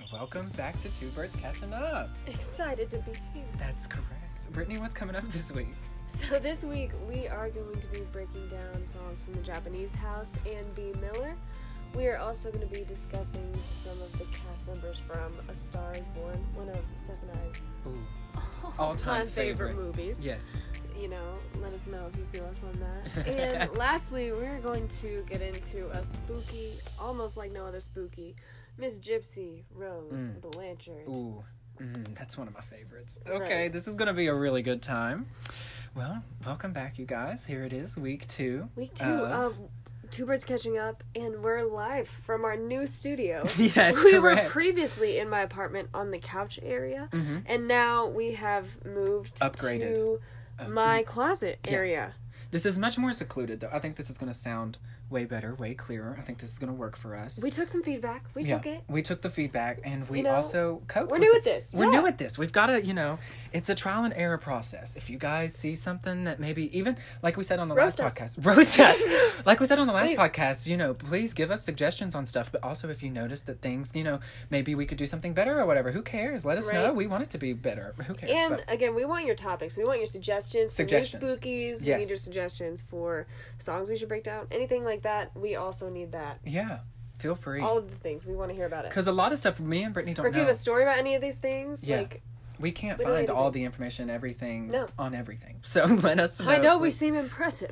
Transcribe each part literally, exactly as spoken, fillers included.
welcome back to Two Birds Catching Up. Excited to be here. That's correct. Brittany, what's coming up this week? So this week we are going to be breaking down songs from the Japanese House and B. Miller. We are also going to be discussing some of the cast members from A Star Is Born, one of Seth and I's Ooh. all-time favorite. favorite movies. Yes. You know, let us know if you feel us on that. And lastly, we're going to get into a spooky, almost like no other spooky, Miss Gypsy Rose Mm. Blanchard. Ooh. Mm, that's one of my favorites. Okay, Right. this is going to be a really good time. Well, welcome back, you guys. Here it is, week two. Week two of- of Two Birds Catching Up, and we're live from our new studio. Yes, we correct. were previously in my apartment on the couch area, Mhm. and now we have moved Upgraded. to Uh, my closet yeah. area. This is much more secluded, though. I think this is going to sound way better, way clearer. I think this is going to work for us. We took some feedback. We yeah, took it. we took the feedback, and we You know, also coped We're with new the- at this. We're Yeah. new at this. We've got to, you know, it's a trial and error process. If you guys see something that maybe even, like we said on the Roast last us. podcast, roast us. Like we said on the last Please. podcast, you know, please give us suggestions on stuff. But also, if you notice that things, you know, maybe we could do something better or whatever, who cares? Let us Right. know. We want it to be better. Who cares? And But- again, we want your topics. We want your suggestions for Suggestions. new spookies. We Yes. need your suggestions for songs we should break down. Anything like that, we also need that. yeah, feel free. All of the things. We want to hear about it. Because a lot of stuff me and Brittany don't Or if know. you have a story about any of these things, Yeah. like, We can't We don't find need all anything. the information, everything No. on everything. So let us know. I know we please. seem impressive.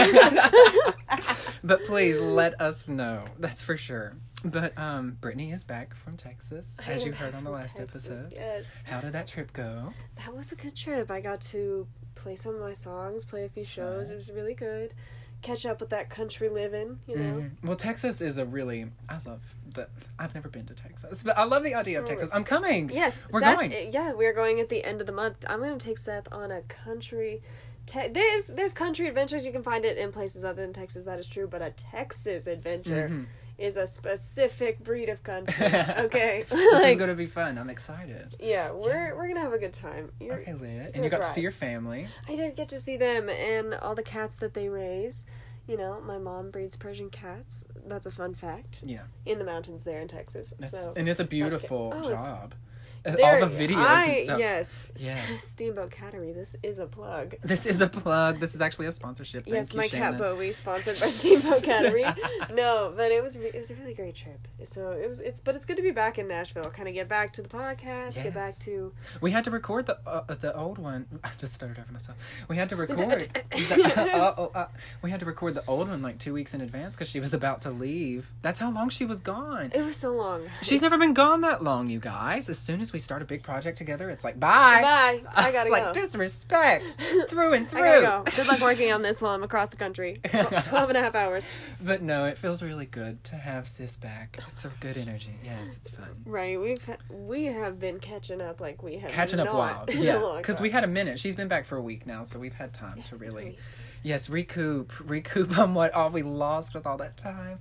But please let us know. That's for sure. But um, Brittany is back from Texas, I as am you heard on the from last Texas, episode. Yes. How did that trip go? That was a good trip. I got to play some of my songs, play a few shows. Fun. It was really good. Catch up with that country living, you know. Mhm. Well, Texas is a really, I love the, I've never been to Texas, but I love the idea of Oh, Texas. I'm coming. Yes, We're Seth, going. uh, Yeah, we're going at the end of the month. I'm going to take Seth on a country. Te- there's there's country adventures. You can find it in places other than Texas. That is true. But a Texas adventure Mhm. is a specific breed of country. Okay, This is like going to be fun. I'm excited. yeah, we're we're gonna have a good time. You're, Okay, lit. And you're you got to right. see your family. I did get to see them and all the cats that they raise. You know, my mom breeds Persian cats. That's a fun fact. Yeah. In the mountains there in Texas. That's, so and it's a beautiful Oh, it's- job. Uh, there- All the videos I, and stuff. Yes. Yeah. Steamboat Cattery. This is a plug. This is a plug. This is actually a sponsorship. Thank yes, you, my Shannon. cat Bowie sponsored by Steamboat Cattery. No, but it was re- it was a really great trip. So it was it's but it's good to be back in Nashville. Kind of get back to the podcast. Get back Yes. to We had to record the uh, the old one. I just started over myself. We had to record. the, uh, uh, uh, we had to record the old one like two weeks in advance because she was about to leave. That's how long she was gone. it was so long. She's never been gone that long, you guys. As soon as we start a big project together, it's like bye. Bye. I gotta It's go. like disrespect through and through. I gotta go. Good luck working on this while I'm across the country. Twelve and a half hours. But no, it feels really good to have sis back. It's a good energy. Yes, it's fun. Right, we've ha- we have been catching up like we have Catching up not wild. in a Yeah, long because we time. had a minute. She's been back for a week now, so we've had time Yes, to really, really. yes, recoup, recoup on what all we lost with all that time.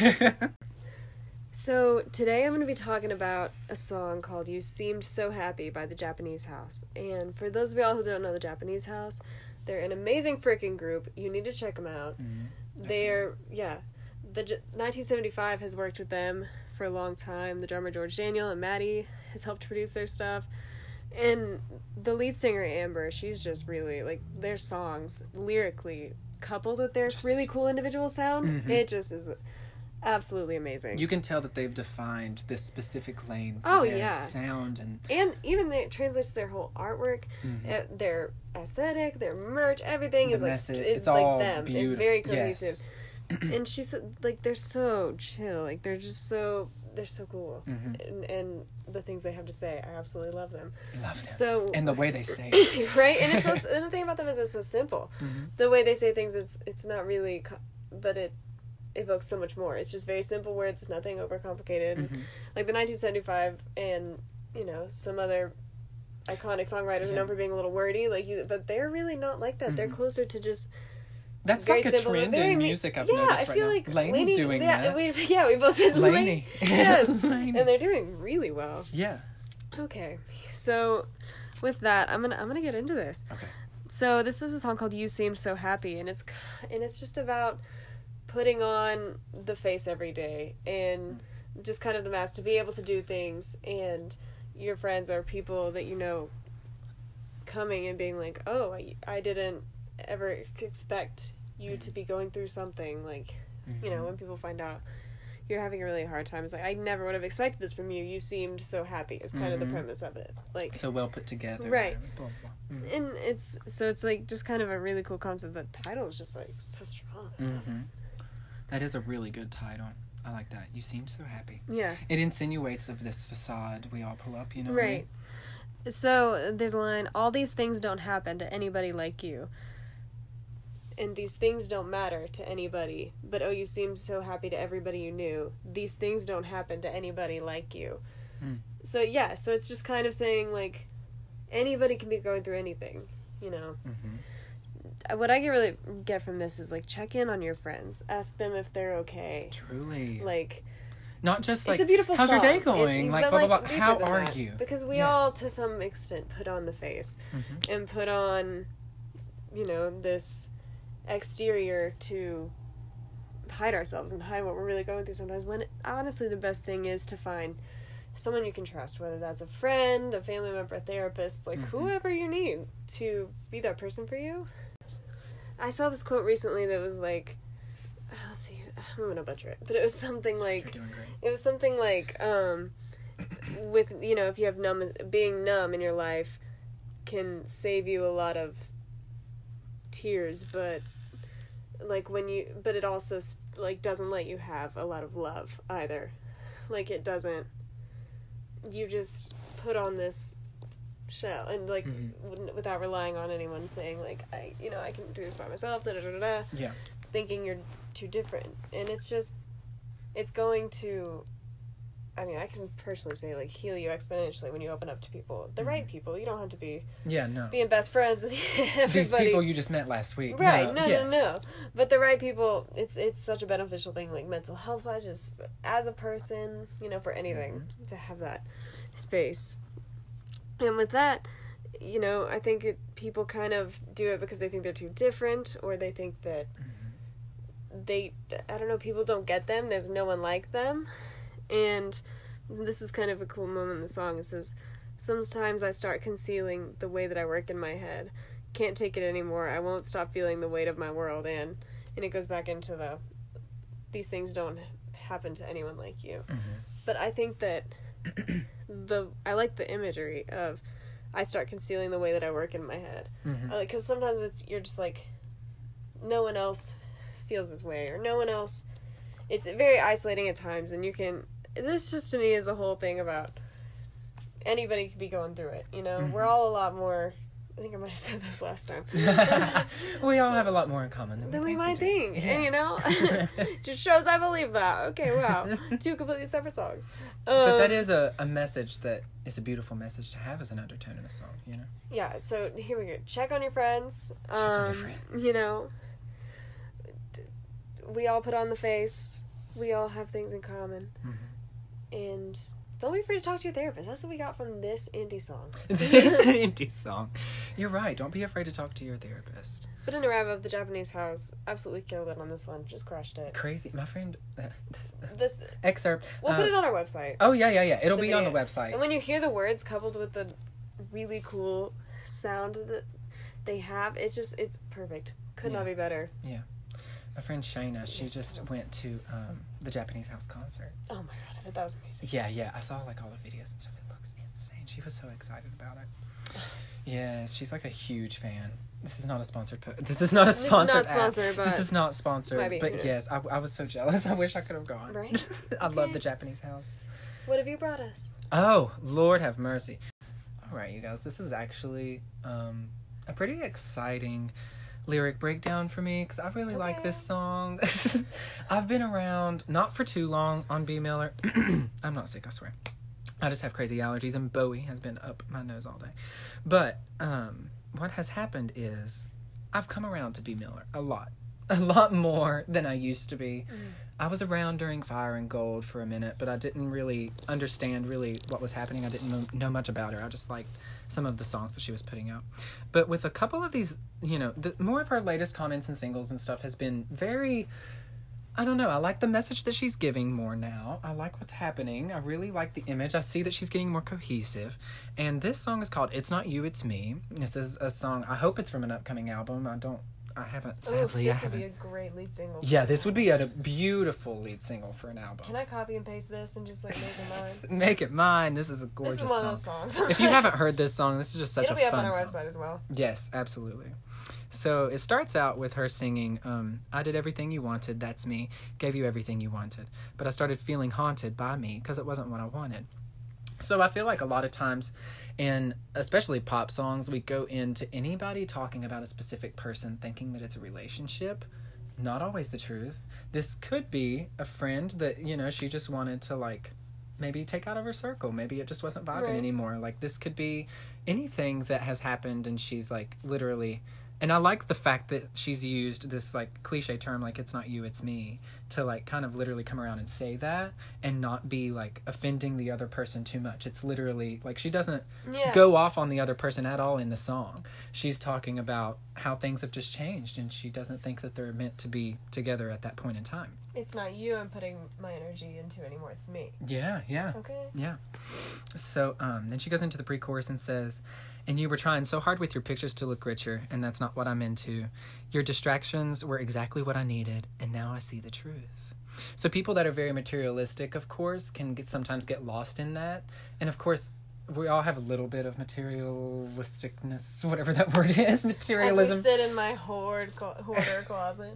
So today I'm going to be talking about a song called "You Seemed So Happy" by the Japanese House. And for those of y'all who don't know the Japanese House, they're an amazing freaking group. You need to check them out. Mhm. They're yeah, the J- nineteen seventy-five has worked with them for a long time. The drummer George Daniel and Maddie has helped produce their stuff. And the lead singer Amber, she's just really like their songs lyrically coupled with their Just- really cool individual sound. Mhm. It just is absolutely amazing. You can tell that they've defined this specific lane for Oh, their yeah. sound and And even the, it translates to their whole artwork, Mhm. uh, their aesthetic, their merch, everything The is like message, st- is it's like all them. It's beautiful. very Yes. cohesive. And she's like they're so chill. Like they're just so they're so cool. Mhm. And, and the things they have to say, I absolutely love them. love them. So And the way they say it. right, and it's so, and the thing about them is it's so simple. Mhm. The way they say things, it's it's not really, co- but it evokes so much more. It's just very simple words. It's nothing overcomplicated. Mhm. Like the nineteen seventy-five and you know some other iconic songwriters Yeah. are known for being a little wordy, like you, but they're really not like that. They're Mhm. closer to just That's very like a simple, trend very in ma- music I've yeah, noticed I right feel now. like Lainey's Lainey- doing yeah, that. We, yeah, we both said Lainey. Lainey. Yes, Lainey. and they're doing really well. Yeah. Okay, so with that, I'm gonna I'm gonna get into this. Okay. So this is a song called "You Seemed So Happy," and it's and it's just about putting on the face every day and just kind of the mask to be able to do things, and your friends are people that you know coming and being like, oh, I, I didn't ever expect you to be going through something, like, mm-hmm. you know, when people find out you're having a really hard time, it's like, I never would have expected this from you, you seemed so happy, is kind mm-hmm. of the premise of it, like, so well put together, right, blah, blah. Mm-hmm. And it's, so it's like, just kind of a really cool concept. The title is just like, so strong. Mm-hmm. That is a really good title. I like that. You seem so happy. Yeah. It insinuates of this facade we all pull up, you know? Right. I mean? So, there's a line, all these things don't happen to anybody like you. And these things don't matter to anybody. But, oh, you seemed so happy to everybody you knew. These things don't happen to anybody like you. Mm. So, yeah. So, it's just kind of saying, like, anybody can be going through anything, you know? Mm-hmm. What I get really get from this is, like, check in on your friends. Ask them if they're okay. Truly. Like... Not just like, it's a beautiful how's song. your day going? It's, like, blah, blah, like, blah, how are that. you? Because we yes. all, to some extent, put on the face. Mm-hmm. And put on, you know, this exterior to hide ourselves and hide what we're really going through sometimes. When, honestly, the best thing is to find someone you can trust, whether that's a friend, a family member, a therapist, like, mm-hmm. whoever you need to be that person for you. I saw this quote recently that was like, let's see, I'm gonna butcher it, but it was something like, You're doing great. It was something like, um, with, you know, if you have numb, being numb in your life can save you a lot of tears, but, like, when you, but it also, like, doesn't let you have a lot of love, either. Like, it doesn't, you just put on this shell, and, like, mm-hmm. w- without relying on anyone saying, like, I, you know, I can do this by myself, da da da da, yeah. thinking you're too different, and it's just, it's going to, I mean, I can personally say, like, heal you exponentially when you open up to people, the mm-hmm. right people. You don't have to be yeah no being best friends with everybody. These people you just met last week, right? No, no, yes. no, no. But the right people, it's it's such a beneficial thing, like mental health wise, just as a person, you know, for anything mm-hmm. to have that space. And with that, you know, I think it, people kind of do it because they think they're too different, or they think that. Mm-hmm. They, I don't know, people don't get them, there's no one like them, and this is kind of a cool moment in the song. It says, sometimes I start concealing the way that I work in my head, can't take it anymore, I won't stop feeling the weight of my world, and, and it goes back into the, these things don't happen to anyone like you, mm-hmm. but I think that, the, I like the imagery of, I start concealing the way that I work in my head, mm-hmm. uh, because sometimes it's, you're just like, no one else feels this way, or no one else, it's very isolating at times, and you can, this just to me is a whole thing about anybody could be going through it, you know, mm-hmm. we're all a lot more, I think I might have said this last time. We all have a lot more in common than, than we, we might think, yeah. and you know, just shows I believe that. Okay, wow, two completely separate songs. Um, but that is a, a message that is a beautiful message to have as an undertone in a song, you know? Yeah, so here we go. Check on your friends. Check um, on your friends. You know, we all put on the face. We all have things in common. Mm-hmm. And don't be afraid to talk to your therapist. That's what we got from this indie song. This indie song. You're right. Don't be afraid to talk to your therapist. But in a wrap up, the Japanese House absolutely killed it on this one. Just crushed it. Crazy. My friend, uh, this, uh, this excerpt. We'll uh, put it on our website. Oh, yeah, yeah, yeah. It'll the be video. on the website. And when you hear the words coupled with the really cool sound that they have, it's just, it's perfect. Could yeah. not be better. Yeah. My friend Shayna, she yes, just went to um, the Japanese House concert. Oh my god, I bet that was amazing. Yeah, yeah. I saw like all the videos and stuff. It looks insane. She was so excited about it. Yeah, she's like a huge fan. This is not a sponsored. Po- this is not a sponsored. This is not sponsored, but this is not sponsored. Might be, but yes, I, I was so jealous. I wish I could have gone. Right? I okay. love the Japanese House. What have you brought us? Oh, Lord have mercy. All right, you guys. This is actually um, a pretty exciting lyric breakdown for me, because I really okay. like this song. I've been around not for too long on B. Miller. I'm not sick, I swear. I just have crazy allergies, and Bowie has been up my nose all day. But um, what has happened is I've come around to B. Miller a lot. A lot more than I used to be. Mm. I was around during Fire and Gold for a minute, but I didn't really understand really what was happening. I didn't know much about her. I just liked some of the songs that she was putting out. But with a couple of these, you know, the, more of her latest comments and singles and stuff has been very, I don't know. I like the message that she's giving more now. I like what's happening. I really like the image. I see that she's getting more cohesive. And this song is called It's Not You, It's Me. This is a song, I hope it's from an upcoming album. I don't, I haven't, sadly, Ooh, I this would haven't. be a great lead single. Yeah, this would be a, a beautiful lead single for an album. Can I copy and paste this and just like make it mine? Make it mine. This is a gorgeous This is one song. of those songs. If you haven't heard this song, this is just such It'll a be up fun on our song. website as well. Yes, absolutely. So it starts out with her singing, um, I did everything you wanted, that's me, gave you everything you wanted, but I started feeling haunted by me because it wasn't what I wanted. So I feel like a lot of times, in especially pop songs, we go into anybody talking about a specific person thinking that it's a relationship. Not always the truth. This could be a friend that, you know, she just wanted to, like, maybe take out of her circle. Maybe it just wasn't vibing Right. anymore. Like, this could be anything that has happened and she's, like, literally... And I like the fact that she's used this, like, cliche term, like, it's not you, it's me, to, like, kind of literally come around and say that and not be, like, offending the other person too much. It's literally, like, she doesn't Yeah. go off on the other person at all in the song. She's talking about how things have just changed and she doesn't think that they're meant to be together at that point in time. It's not you I'm putting my energy into anymore, it's me. Yeah, yeah. Okay. Yeah. So, um, then she goes into the pre-chorus and says, and you were trying so hard with your pictures to look richer, and that's not what I'm into. Your distractions were exactly what I needed, and now I see the truth. So people that are very materialistic, of course, can get sometimes get lost in that. And of course, we all have a little bit of materialisticness, whatever that word is, materialism. As we sit in my hoard clo- hoarder closet.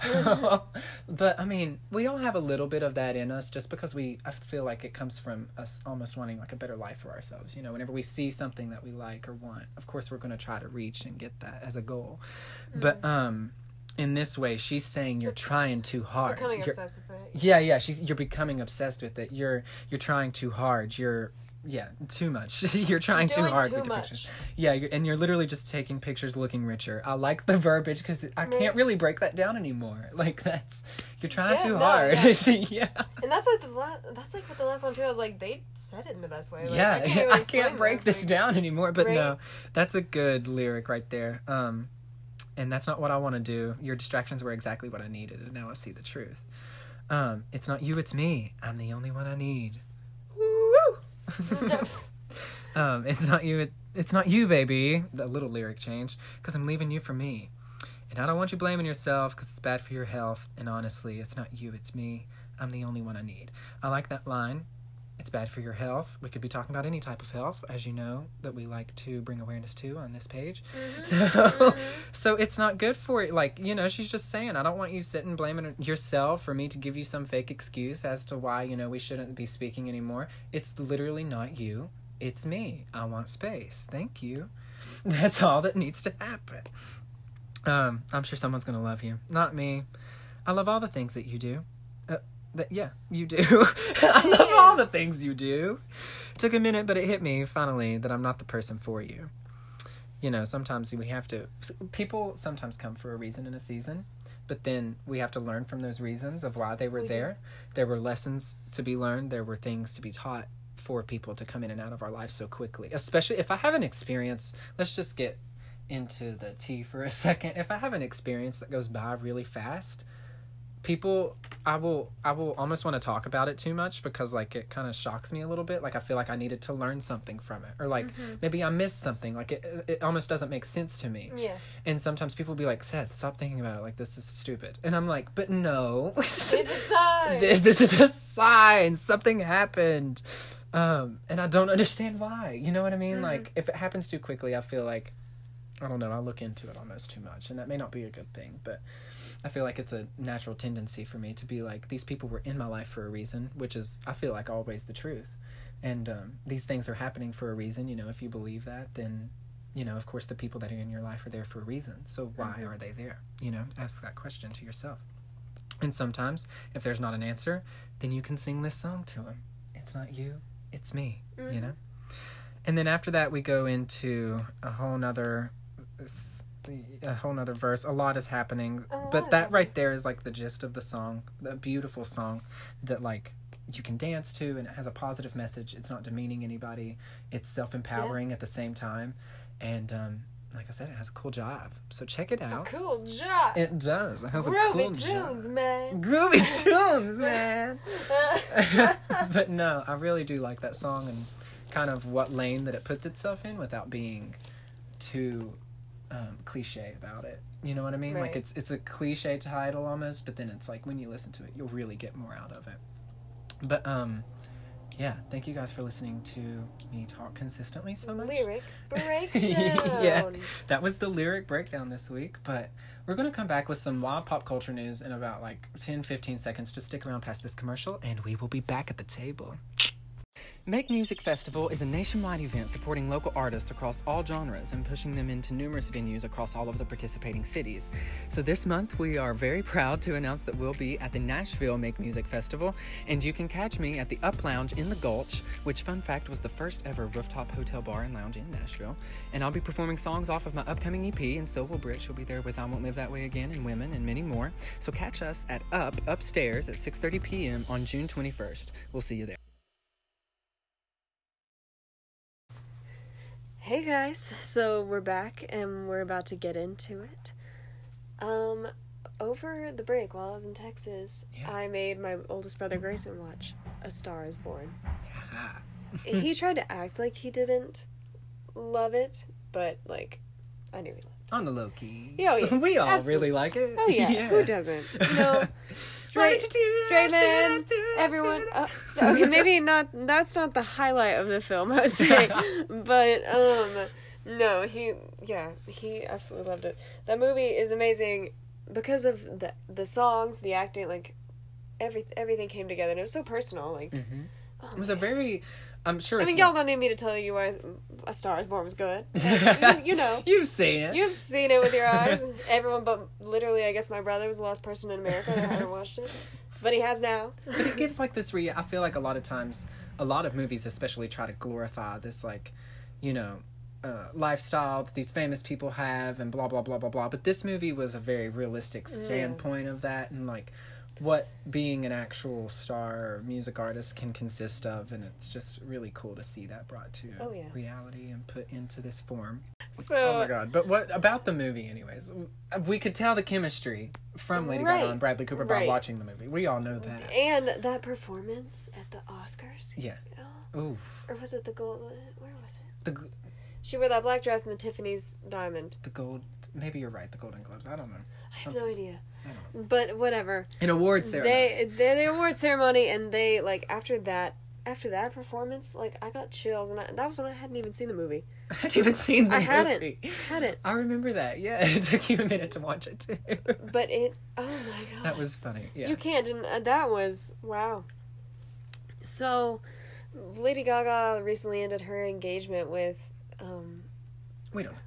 But, I mean, we all have a little bit of that in us just because we, I feel like it comes from us almost wanting, like, a better life for ourselves. You know, whenever we see something that we like or want, of course we're going to try to reach and get that as a goal. Mm. But, um... in this way, she's saying you're trying too hard. Becoming you're, obsessed with it. Yeah, yeah. She's you're becoming obsessed with it. You're you're trying too hard. You're yeah, too much. You're trying You're too doing hard too with the much. pictures. Yeah, you're, and you're literally just taking pictures looking richer. I like the verbiage because I Right. can't really break that down anymore. Like that's you're trying Yeah, too no, hard. yeah. yeah. And that's like the la- that's like with the last one too. I was like, they said it in the best way. Like, yeah, I can't, even I explain can't break this like, down anymore. But Right. no, that's a good lyric right there. Um, and that's not what I want to do. Your distractions were exactly what I needed, and now I see the truth. Um, it's not you, it's me. I'm the only one I need. Woo! um, it's not you, it, it's not you, baby. The little lyric change, because I'm leaving you for me. And I don't want you blaming yourself because it's bad for your health. And honestly, it's not you, it's me. I'm the only one I need. I like that line. It's bad for your health. We could be talking about any type of health, as you know, that we like to bring awareness to on this page. Mm-hmm. So, Mm-hmm. so it's not good for it. Like, you know, she's just saying, I don't want you sitting blaming yourself for me to give you some fake excuse as to why, you know, we shouldn't be speaking anymore. It's literally not you. It's me. I want space. Thank you. That's all that needs to happen. Um, I'm sure someone's going to love you. Not me. I love all the things that you do. Uh, that, yeah, you do. I love all the things you do. Took a minute, but it hit me, finally, that I'm not the person for you. You know, sometimes we have to... People sometimes come for a reason in a season, but then we have to learn from those reasons of why they were We there. Do. There were lessons to be learned. There were things to be taught for people to come in and out of our lives so quickly. Especially if I have an experience... Let's just get into the tea for a second. If I have an experience that goes by really fast... People, I will, I will almost want to talk about it too much because like it kind of shocks me a little bit. Like I feel like I needed to learn something from it, or like Mm-hmm. maybe I missed something. Like it, it almost doesn't make sense to me. Yeah. And sometimes people be like, Seth, stop thinking about it. Like this is stupid. And I'm like, but no, It's a sign. this, this is a sign. Something happened, um, and I don't understand why. You know what I mean? Mm-hmm. Like if it happens too quickly, I feel like I don't know. I look into it almost too much, and that may not be a good thing, but. I feel like it's a natural tendency for me to be like, these people were in my life for a reason, which is, I feel like, always the truth. And um, these things are happening for a reason. You know, if you believe that, then, you know, of course, the people that are in your life are there for a reason. So why mm-hmm. are they there? You know, ask that question to yourself. And sometimes, if there's not an answer, then you can sing this song to them. It's not you, it's me, mm-hmm. you know? And then after that, we go into a whole nother... a whole nother verse. A lot is happening, but that right there is like the gist of the song. A beautiful song that like you can dance to, and it has a positive message. It's not demeaning anybody. It's self-empowering yeah. at the same time, and um like I said, it has a cool jive. So check it out. Cool job. It does. It has a Groovy cool tunes, jive. man. Groovy tunes, man. But no, I really do like that song and kind of what lane that it puts itself in without being too um, cliche about it. You know what I mean? Right. Like it's it's a cliche title almost, but then it's like when you listen to it, you'll really get more out of it. But um, yeah, thank you guys for listening to me talk consistently so much. Lyric breakdown. Yeah, that was the lyric breakdown this week. But we're gonna come back with some wild pop culture news in about like ten, fifteen seconds. Just stick around past this commercial, and we will be back at the table. Make Music Festival is a nationwide event supporting local artists across all genres and pushing them into numerous venues across all of the participating cities. So this month we are very proud to announce that we'll be at the Nashville Make Music Festival, and you can catch me at the Up Lounge in the Gulch, which, fun fact, was the first ever rooftop hotel bar and lounge in Nashville. And I'll be performing songs off of my upcoming E P, and so will Britt. She'll be there with I Won't Live That Way Again and Women and many more. So catch us at Up Upstairs at six thirty p.m. on June twenty-first. We'll see you there. Hey guys, so we're back and we're about to get into it. Um, over the break while I was in Texas, Yeah. I made my oldest brother Grayson watch A Star Is Born. Yeah. He tried to act like he didn't love it, but like, I knew he loved it. On the low key. Yeah, oh, yeah. We all Absolutely. really like it. Oh yeah, who doesn't? You know, straight, straight man, everyone. Uh, okay, maybe not. That's not the highlight of the film, I would say. But um, no, he, yeah, he absolutely loved it. That movie is amazing because of the the songs, the acting, like every everything came together, and it was so personal. Like, Mm-hmm. oh, It was a man. very. I'm sure. I It's mean, not- y'all don't need me to tell you why A Star Is Born was good. you, you know. You've seen it. You've seen it with your eyes. Everyone but literally, I guess my brother was the last person in America that hadn't watched it. But he has now. But it gives like this. Re- I feel like a lot of times, a lot of movies especially try to glorify this, like, you know, uh, lifestyle that these famous people have and blah blah blah blah blah. But this movie was a very realistic standpoint of that, and like what being an actual star or music artist can consist of, and it's just really cool to see that brought to Oh, yeah. reality and put into this form. So, Oh my god. But what about the movie anyways? We could tell the chemistry from Lady Right. Gaga and Bradley Cooper by Right. watching the movie. We all know that. and that performance at the Oscars. Yeah. Oh, Ooh. or was it the gold? Where was it? The g- She wore that black dress and the Tiffany's diamond. the gold maybe you're right, the Golden Globes. I don't know. I have no idea. I don't know. But whatever. An award ceremony. They they the award ceremony, and they like after that after that performance, like I got chills, and I, that was when I hadn't even seen the movie. I hadn't even seen the I movie. hadn't hadn't. I remember that. Yeah, it took you a minute to watch it too. But it. Oh my god. That was funny. Yeah. You can't. And uh, that was wow. So, Lady Gaga recently ended her engagement with. Um, we don't.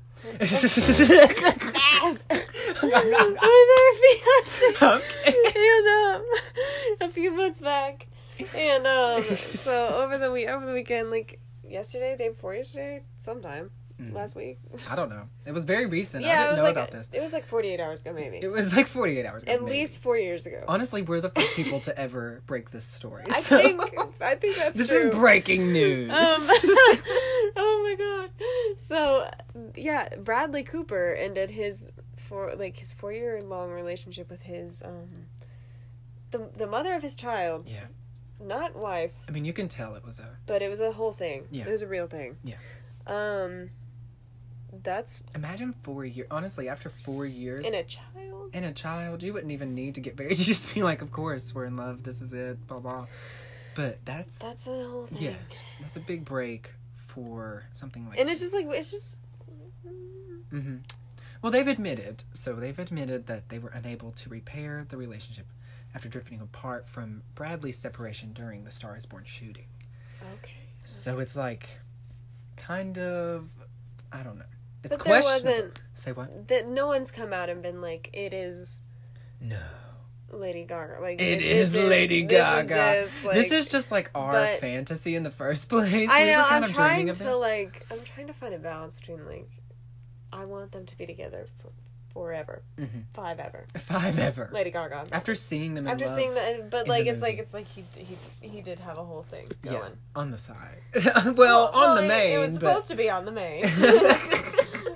Sad. with her fiance. Okay. And um, a few months back, and um, so over the week, over the weekend, like yesterday, day before yesterday, sometime Mm. last week. I don't know. It was very recent. Yeah, I it didn't was know like about this. it was like forty-eight hours ago, maybe. It was like forty-eight hours ago. At maybe. least four years ago. Honestly, we're the first people to ever break this story. I so- think I think that's This true. is breaking news. Um, oh my god. So, yeah, Bradley Cooper ended his for like his four year long relationship with his um the the mother of his child, yeah. not wife, I mean, you can tell it was a. but it was a whole thing. Yeah. It was a real thing. Yeah. Um that's Imagine four years. Honestly, after four years. in a child. and a child, you wouldn't even need to get married. You just be like, of course, we're in love. This is it. Blah, blah. But that's. That's a whole thing. Yeah. That's a big break for something like And it's just like it's just hmm Well, they've admitted, so they've admitted that they were unable to repair the relationship after drifting apart from Bradley's separation during the Star is Born shooting. okay. So it's like, kind of, I don't know. It's But there questionable. wasn't Say what? that no one's come out and been like it is No. Lady Gaga. Like It this is Lady this Gaga. Is this, like, This is just like our but- fantasy in the first place. I We know. were kind I'm of dreaming trying of to this. like. I'm trying to find a balance between like. I want them to be together for forever, Mhm. five ever. Five ever. Lady Gaga. After seeing them in After love, seeing that, but in like the it's like movie. it's like he he he did have a whole thing yeah, going. on the side. well, on well, the it- main, It was but supposed to be on the main.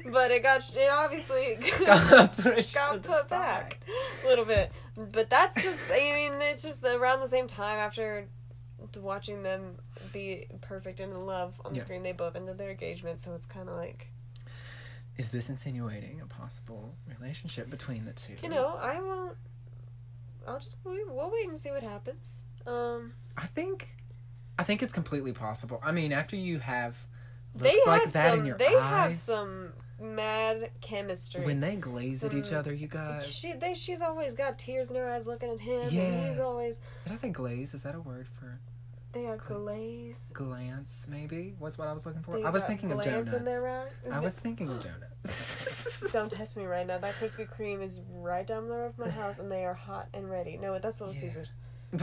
but it got it obviously got pushed, got put back a little bit. But that's just, I mean, it's just around the same time after watching them be perfect and in love on the yeah. screen, they both ended their engagement, so it's kind of like... Is this insinuating a possible relationship between the two? You know, I won't... I'll just... We'll wait and see what happens. Um, I think... I think it's completely possible. I mean, after you have looks they like have that some, in your they eyes... They have some mad chemistry. When they glaze some, at each other, you guys... She, they, she's always got tears in her eyes looking at him, yeah. and he's always... Did I say glaze? Is that a word for... They got glaze. Glance, maybe? What's what I was looking for? They I was thinking of donuts. In their eye. I was thinking of donuts. Don't test me right now. That Krispy Kreme is right down the road of my house, and they are hot and ready. No, that's Little yeah. Caesars. They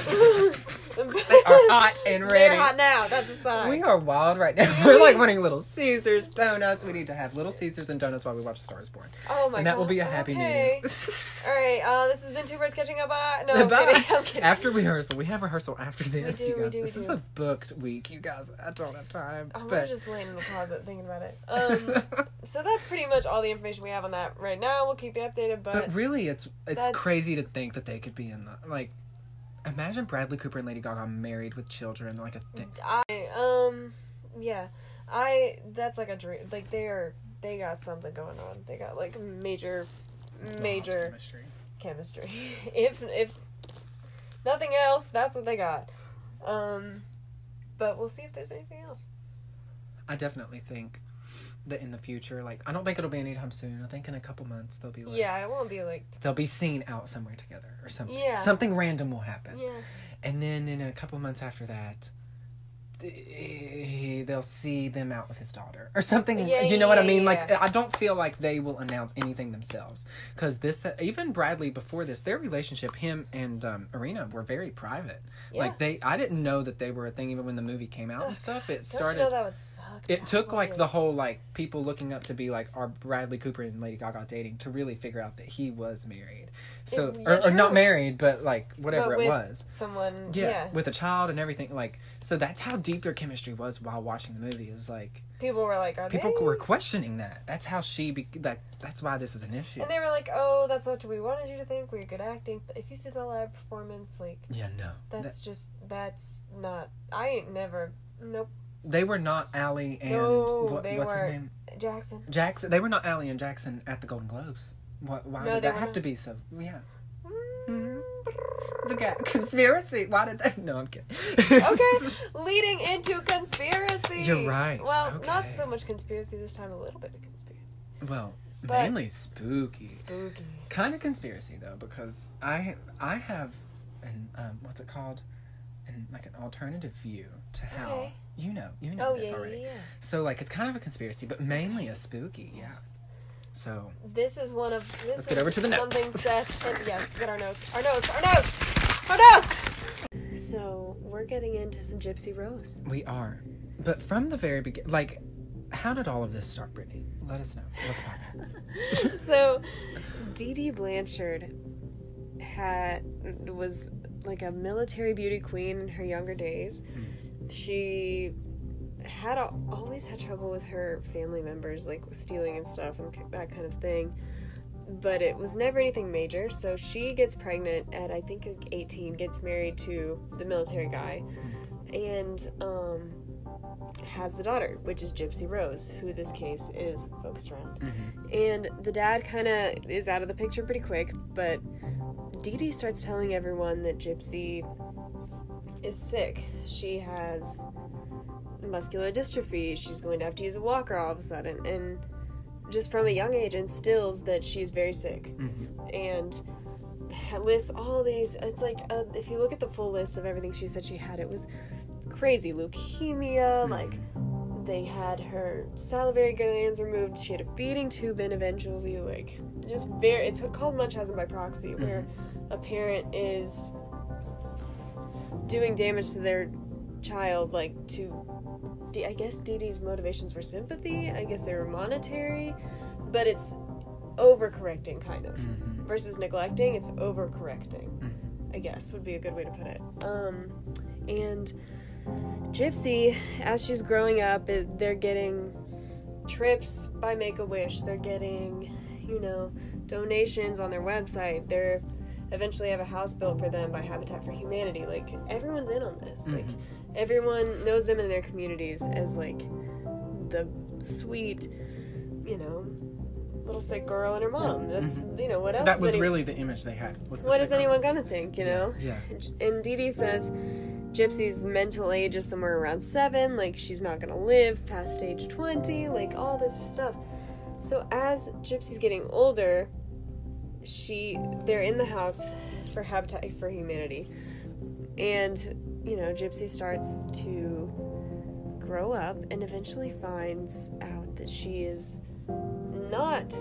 are hot and ready. They're hot now. That's a sign. We are wild right now. We're like wanting Little Caesars, donuts. We need to have Little Caesars and donuts while we watch Star is Born. Oh my god. And that God. will be a happy okay. new year. Alright, uh, this has been Two Birds Catching a Bye. No, I'm kidding. I'm kidding. After rehearsal. We have rehearsal after this, we do, you guys. We do, this we is do. a booked week, you guys. I don't have time. I'm but... just laying in the closet thinking about it. Um, so that's pretty much all the information we have on that right now. We'll keep you updated, but... But really, it's it's that's... crazy to think that they could be in the... Like... Imagine Bradley Cooper and Lady Gaga married with children, like a thing. I, um, yeah. I, that's like a dream. Like, they are, they got something going on. They got, like, major, major oh, chemistry. chemistry. if, if nothing else, that's what they got. Um, but we'll see if there's anything else. I definitely think that in the future, like, I don't think it'll be anytime soon. I think in a couple months they'll be like... Yeah, it won't be like... They'll be seen out somewhere together or something. Yeah. Something random will happen. Yeah. And then in a couple months after that, they'll see them out with his daughter or something. Yeah, you know yeah, what I mean? yeah. Like, I don't feel like they will announce anything themselves. Because this, even Bradley before this, their relationship, him and um, Arena, were very private. Yeah. Like, they, I didn't know that they were a thing even when the movie came out and stuff. It started... Don't you know that would suck? It took, like, the whole, like, people looking up to be, like, are Bradley Cooper and Lady Gaga dating to really figure out that he was married. So, it, or, or not married, but, like, whatever but it was. Someone, yeah, yeah. With a child and everything. Like, so that's how deep their chemistry was while watching the movie. Is like... People were like, are People they? were questioning that. That's how she... Be, that, that's why this is an issue. And they were like, oh, that's what we wanted you to think. We're good acting. But if you see the live performance, like... Yeah, no. That's that, just... That's not... I ain't never... Nope. They were not Allie and... No, what, they what's weren't. his name? Jackson. Jackson. They were not Allie and Jackson at the Golden Globes. What, why no, did that have not. to be so... Yeah. Mm-hmm. The guy, conspiracy. Why did that? No, I'm kidding. Okay, leading into conspiracy. You're right. Well, okay. not so much conspiracy this time. A little bit of conspiracy. Well, but mainly spooky. Spooky. Kind of conspiracy though, because I I have an um what's it called, an like an alternative view to how okay. you know you know oh, this yeah, already. Yeah, yeah. So like it's kind of a conspiracy, but mainly a spooky. Yeah. So this is one of this let's is get over to the something notes. Seth and yes, get our notes. Our notes, our notes, our notes. So we're getting into some Gypsy Rose. We are. But from the very beginning, like, how did all of this start, Brittany? Let us know. What's poppin'? So Dee Dee Blanchard had was like a military beauty queen in her younger days. Mm. She had a, always had trouble with her family members, like stealing and stuff and that kind of thing, but it was never anything major. So she gets pregnant at I think like eighteen, gets married to the military guy, and um has the daughter, which is Gypsy Rose, who this case is focused around. Mm-hmm. And the dad kind of is out of the picture pretty quick, but Dee Dee starts telling everyone that Gypsy is sick. She has muscular dystrophy. She's going to have to use a walker all of a sudden, and just from a young age instills that she's very sick. Mm-hmm. And lists all these. It's like uh, if you look at the full list of everything she said she had, it was crazy. Leukemia, mm-hmm. like they had her salivary glands removed. She had a feeding tube in eventually. Like just very. It's called Munchausen by proxy, mm-hmm. where a parent is doing damage to their child, like to. I guess Dee Dee's motivations were sympathy. I guess they were monetary, but it's overcorrecting, kind of. Mm-hmm. Versus neglecting, it's overcorrecting. Mm-hmm. I guess would be a good way to put it. Um, and Gypsy, as she's growing up, they're getting trips by Make-A-Wish. They're getting, you know, donations on their website. They're eventually have a house built for them by Habitat for Humanity. Like, everyone's in on this. Mm-hmm. Like, everyone knows them in their communities as, like, the sweet, you know, little sick girl and her mom. That's, mm-hmm. you know, what else? That was any- really the image they had. Was the what is sick anyone girl. gonna think, you know? Yeah. And Dee Dee says Gypsy's mental age is somewhere around seven. Like, she's not gonna live past age twenty. Like, all this stuff. So as Gypsy's getting older, she they're in the house for Habitat for Humanity, and you know, Gypsy starts to grow up and eventually finds out that she is not,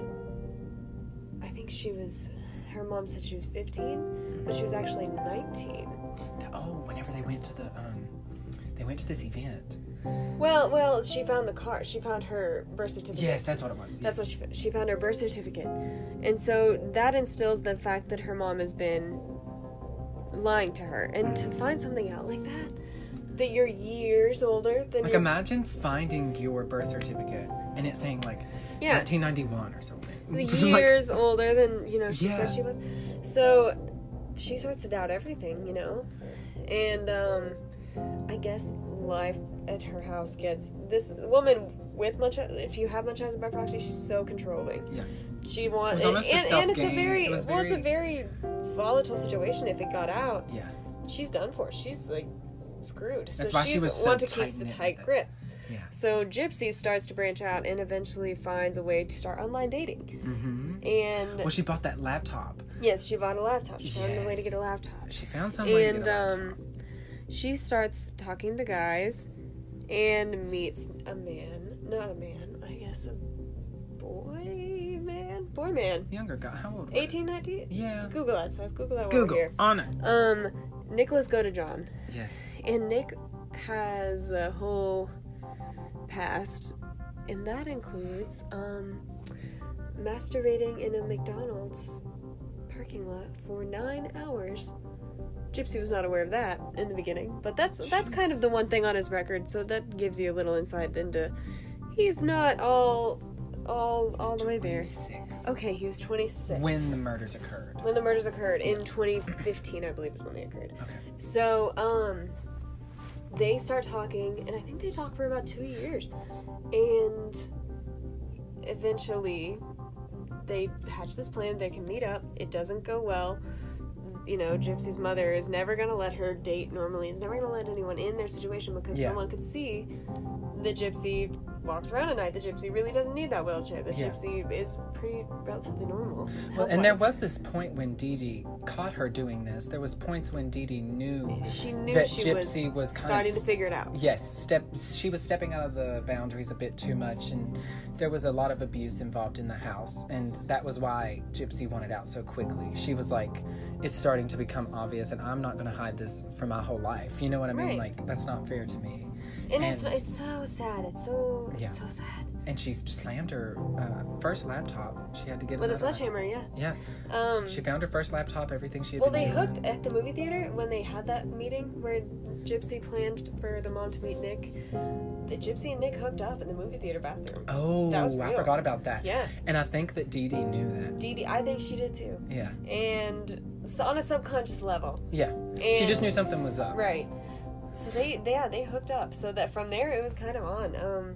I think she was, her mom said she was fifteen, but she was actually nineteen. Oh, whenever they went to the um they went to this event. Well, well, she found the card. She found her birth certificate. Yes, that's what it was. Yes. That's what she found. She found her birth certificate. And so that instills the fact that her mom has been lying to her. And to find something out like that, that you're years older than Like, your... imagine finding your birth certificate and it saying, like, yeah. nineteen ninety-one or something. The years like, older than, you know, she yeah. said she was. So she starts to doubt everything, you know? And, um, I guess life at her house gets... This woman with much... If you have Munchausen by proxy, she's so controlling. Yeah. She wants... It And, was and, and it's a very... It was well, very... it's a very volatile situation if it got out. Yeah. She's done for. She's, like, screwed. That's so why she's she was so one to keep the tight-knit tight with it. grip. Yeah. So Gypsy starts to branch out and eventually finds a way to start online dating. Mm-hmm. And... Well, she bought that laptop. Yes, she bought a laptop. She found yes. a way to get a laptop. She found some way and, to get a um, laptop. she starts talking to guys and meets a man. Not a man, I guess a boy man? Boy man. Younger guy. How old? eighteen, nineteen? Yeah. Google that stuff. Google that Google. one here. On it. Um, Nicholas Godejohn. Yes. And Nick has a whole past, and that includes, um, masturbating in a McDonald's parking lot for nine hours. Gypsy was not aware of that in the beginning, but that's that's kind of the one thing on his record, so that gives you a little insight into he's not all all all the way there. Okay, he was twenty-six when the murders occurred. When the murders occurred in twenty fifteen, I believe is when they occurred. Okay. So, um, they start talking, and I think they talk for about two years, and eventually they hatch this plan. They can meet up. It doesn't go well. You know, Gypsy's mother is never going to let her date normally. Is never going to let anyone in their situation because Yeah. someone could see the Gypsy walks around at night. The Gypsy really doesn't need that wheelchair. The Yeah. Gypsy is pretty relatively normal. Well, and there health-wise. was this point when Dee Dee caught her doing this. There was points when Dee Dee knew She knew that she Gypsy was, was kind starting of, to figure it out. Yes, step. She was stepping out of the boundaries a bit too much, and there was a lot of abuse involved in the house, and that was why Gypsy wanted out so quickly. She was like, "It's starting to become obvious, and I'm not going to hide this for my whole life." You know what I mean? Right. Like, that's not fair to me. And, it's it's so sad. It's so it's Yeah. so sad. And she slammed her uh, first laptop. She had to get With a another- sledgehammer, yeah. Yeah. Um, She found her first laptop. Everything she had well, been they doing. hooked at the movie theater when they had that meeting where Gypsy planned for the mom to meet Nick. The Gypsy and Nick hooked up in the movie theater bathroom. Oh, That was I real. forgot about that. Yeah. And I think that Dee Dee knew that. Dee Dee, I think she did too. Yeah. And so on a subconscious level. Yeah. And, She just knew something was up. Right. So they, they, yeah, they hooked up. So that from there it was kind of on. Um,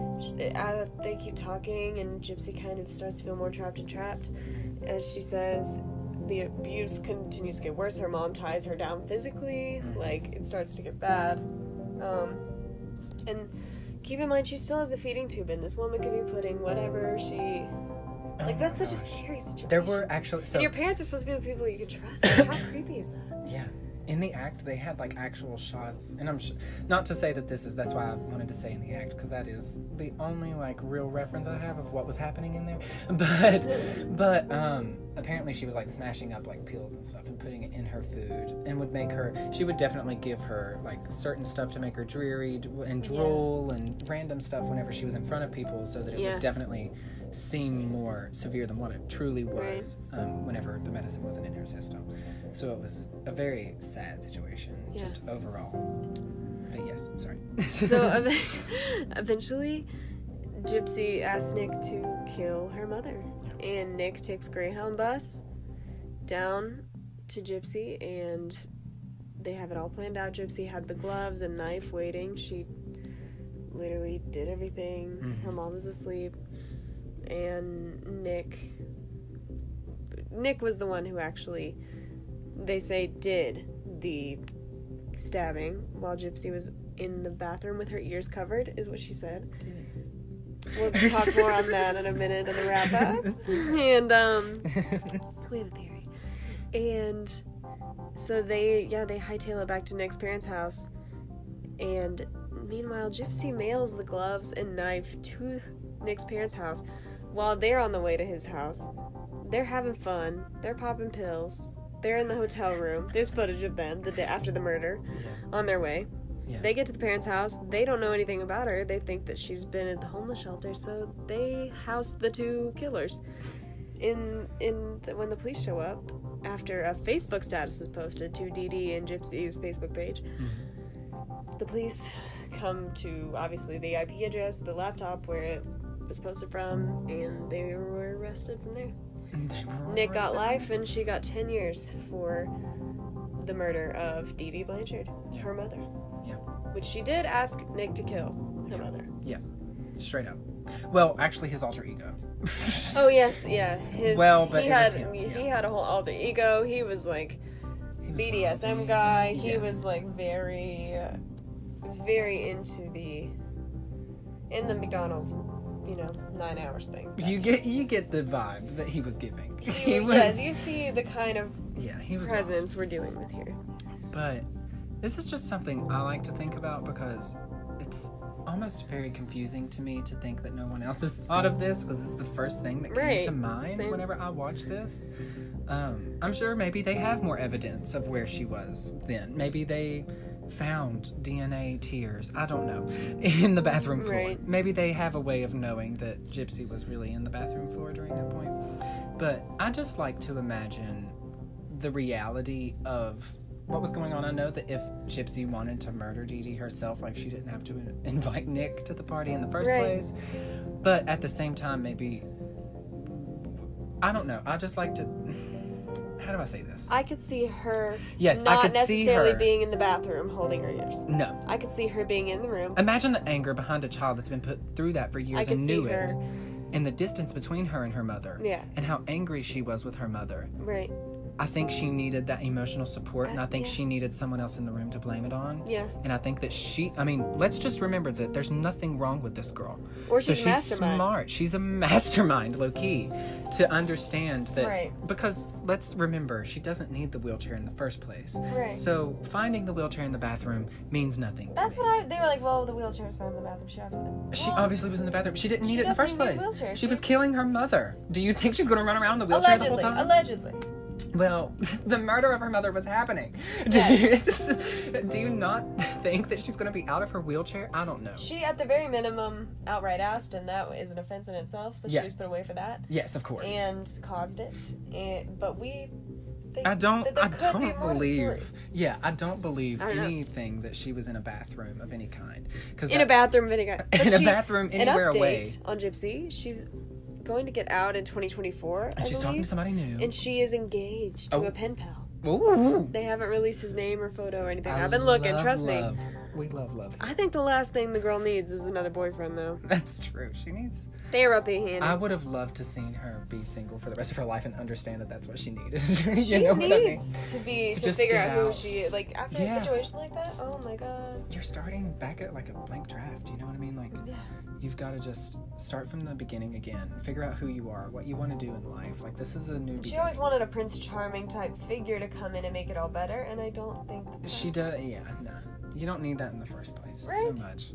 uh, they keep talking, and Gypsy kind of starts to feel more trapped and trapped. As she says, the abuse continues to get worse. Her mom ties her down physically. Mm-hmm. Like, it starts to get bad. Um, and keep in mind, she still has the feeding tube in. This woman could be putting whatever she... Like, Oh that's my such a gosh. scary situation. There were actually... So, and your parents are supposed to be the people you can trust. Like, how creepy is that? yeah. In the act, they had, like, actual shots. And I'm... Sh- not to say that this is... That's why I wanted to say in the act. Because that is the only, like, real reference I have of what was happening in there. But... But, um... apparently she was, like, smashing up, like, pills and stuff and putting it in her food. And would make her... She would definitely give her, like, certain stuff to make her dreary and drool yeah. and random stuff whenever she was in front of people so that it yeah. would definitely seem more severe than what it truly was right. um, whenever the medicine wasn't in her system. So it was a very sad situation, yeah. just overall. But yes, I'm sorry. So eventually, Gypsy asks Nick to kill her mother. Yeah. And Nick takes Greyhound bus down to Gypsy, and they have it all planned out. Gypsy had the gloves and knife waiting. She literally did everything. Mm-hmm. Her mom was asleep. And Nick... Nick was the one who actually, they say, did the stabbing while Gypsy was in the bathroom with her ears covered, is what she said. We'll talk more on that in a minute in the wrap up. And, um, we have a theory. And so they, yeah, they hightail it back to Nick's parents' house. And meanwhile, Gypsy mails the gloves and knife to Nick's parents' house while they're on the way to his house. They're having fun. They're popping pills. They're in the hotel room. There's footage of them the day after the murder Yeah. on their way. Yeah. They get to the parents' house. They don't know anything about her. They think that she's been at the homeless shelter, so they house the two killers. In in the, when the police show up, after a Facebook status is posted to Dee Dee and Gypsy's Facebook page, Mm-hmm. the police come to, obviously, the I P address, the laptop where it was posted from, and they were arrested from there. Nick got life, and she got ten years for the murder of Dee Dee Blanchard, Yeah. her mother. Yeah. Which she did ask Nick to kill her Yeah. mother. Yeah. Straight up. Well, actually, his alter ego. Oh yes, yeah. His, Well, but he it had was him, he yeah. had a whole alter ego. He was like He was B D S M wealthy. guy. He Yeah. was like very, uh, very into the in the McDonald's, you know, nine hours thing. You get you get the vibe that he was giving. He, He was. yes, you see the kind of Yeah, he was. presence we're dealing with here. But this is just something I like to think about because it's almost very confusing to me to think that no one else has thought of this because it's the first thing that came Right. to mind Same. whenever I watched this. Um, I'm sure maybe they have more evidence of where she was then. Maybe they found D N A tears, I don't know, in the bathroom floor. Right. Maybe they have a way of knowing that Gypsy was really in the bathroom floor during that point. But I just like to imagine the reality of what was going on. I know that if Gypsy wanted to murder Dee Dee herself, like, she didn't have to invite Nick to the party in the first Right. place. But at the same time, maybe, I don't know. I just like to, how do I say this? I could see her Yes, I not could see necessarily her. being in the bathroom holding her ears. No. I could see her being in the room. Imagine the anger behind a child that's been put through that for years I could and see knew her. it. And the distance between her and her mother. Yeah. And how angry she was with her mother. Right. I think she needed that emotional support, and I think Uh, yeah. she needed someone else in the room to blame it on. Yeah. And I think that she, I mean, let's just remember that there's nothing wrong with this girl. Or So she's a she's mastermind. smart. She's a mastermind, low key, to understand that. Right. Because let's remember, she doesn't need the wheelchair in the first place. Right. So finding the wheelchair in the bathroom means nothing. to That's me. what I. They were like, well, the wheelchair's not in the bathroom. She obviously. She Well, obviously was in the bathroom. She didn't she need it in the doesn't first need a place. wheelchair. She was She's- killing her mother. Do you think she's going to run around the wheelchair Allegedly. the whole time? Allegedly. Well, the murder of her mother was happening. Yes. Do, you, do you not think that she's going to be out of her wheelchair? I don't know. She, at the very minimum, outright asked, and that is an offense in itself. So Yeah. she was put away for that Yes, of course. and caused it. And but we. Think I don't. that there I could don't be more to the believe. story. Yeah, I don't believe I don't know. anything that she was in a bathroom of any kind. Because In a bathroom, vinegar. In a bathroom anywhere an update away. on Gypsy. She's going to get out in twenty twenty-four. And I she's believe, talking to somebody new. and she is engaged to Oh. a pen pal. Ooh. They haven't released his name or photo or anything. I I've been looking. love Trust me. love. We love love. I think the last thing the girl needs is another boyfriend, though. That's true. She needs. They are up a hand. I would have loved to seen her be single for the rest of her life and understand that that's what she needed. you she know what I mean? needs to be To to, just figure get out who out. she like after Yeah. a situation like that. Oh my god. You're starting back at like a blank draft. You know what I mean? Like, Yeah. you've got to just start from the beginning again. Figure out who you are, what you want to do in life. Like, this is a new. She beginning. always wanted a Prince Charming type figure to come in and make it all better, and I don't think She that's- does. Yeah, no. You don't need that in the first place. Right. So much.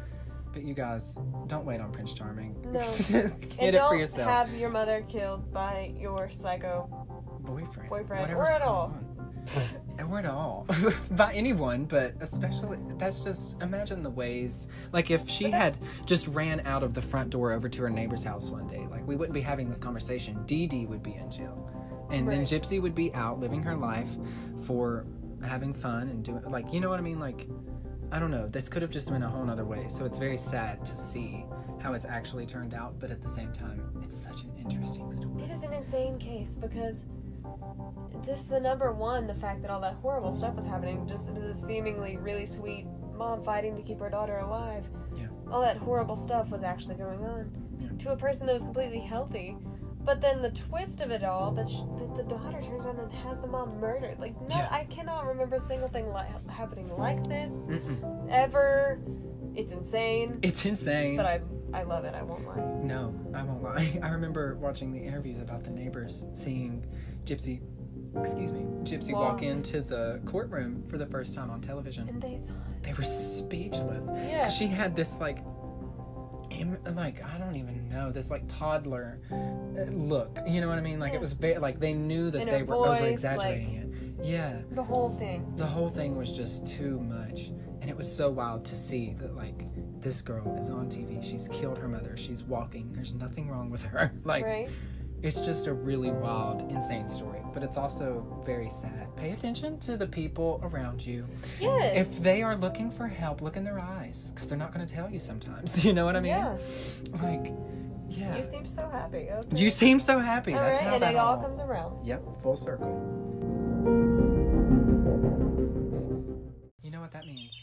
But you guys, don't wait on Prince Charming. No. Get And it don't for yourself. have your mother killed by your psycho boyfriend. boyfriend, Whatever's or at going all. on. Or at all. By anyone, but especially, that's just, imagine the ways, like if she But had that's- just ran out of the front door over to her neighbor's house one day, like we wouldn't be having this conversation. Dee Dee would be in jail. And then Right. Gypsy would be out living her life for having fun and doing, like, you know what I mean? Like, I don't know. This could have just went a whole nother way. So it's very sad to see how it's actually turned out. But at the same time, it's such an interesting story. It is an insane case because this the number one, the fact that all that horrible stuff was happening, just the seemingly really sweet mom fighting to keep her daughter alive. Yeah. All that horrible stuff was actually going on Yeah. to a person that was completely healthy. But then the twist of it all, that, sh- that the daughter turns around and has the mom murdered. Like, no, Yeah. I cannot remember a single thing li- happening like this Mm-mm. ever. It's insane. It's insane. But I, I love it. I won't lie. No, I won't lie. I remember watching the interviews about the neighbors seeing Gypsy, excuse me, Gypsy Wow. walk into the courtroom for the first time on television. And they thought, They were speechless. yeah, Cause she had this like, im- like I don't even know, this like toddler uh, look. You know what I mean? Like Yeah. it was very like they knew that And they her were voice, over exaggerating it. Yeah, the whole thing. the whole thing was just too much, and it was so wild to see that like this girl is on T V. She's killed her mother. She's walking. There's nothing wrong with her. Like Right? it's just a really wild, insane story. But it's also very sad. Pay attention to the people around you. Yes. If they are looking for help, look in their eyes, because they're not going to tell you sometimes. You know what I mean? Yeah. Like, yeah. You seem so happy. Okay. You seem so happy. All That's right, how and that it all comes around. Yep, full circle. You know what that means?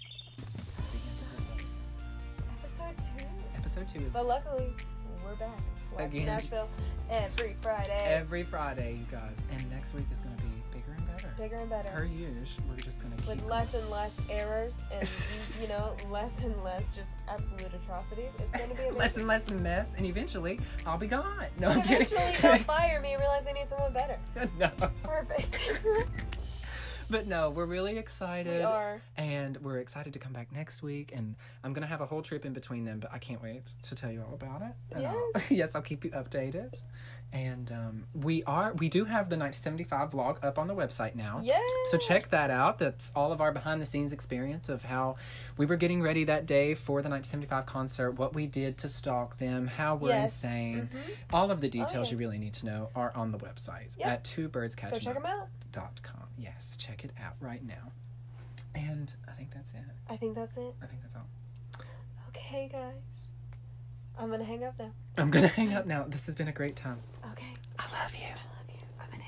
That's the end of this episode. Episode two. Episode two is But luckily, we're back. Live from Again. Nashville every Friday. every Friday, you guys. And next week is going to be bigger and better. Bigger and better. Per years, we're just going to keep With less and less errors and, you know, less and less just absolute atrocities. It's going to be amazing. less and less mess, and eventually I'll be gone. No, I'm Eventually, kidding. they'll fire me and realize they need someone better. No. Perfect. But no, we're really excited. We are. And we're excited to come back next week. And I'm going to have a whole trip in between them, but I can't wait to tell you all about it. And I'll- Yes. yes, I'll keep you updated. And um, we are, we do have the nineteen seventy-five vlog up on the website now. Yes. So check that out. That's all of our behind the scenes experience of how we were getting ready that day for the nineteen seventy-five concert, what we did to stalk them, how we're Yes. insane. Mhm. All of the details yeah. you really need to know are on the website Yep. at two birds Go catching check them out. dot com. Yes, check it out right now. And I think that's it. I think that's it. I think that's all. Okay, guys. I'm going to hang up now. I'm gonna hang up now. This has been a great time. Okay. I love you. I love you. I'm going to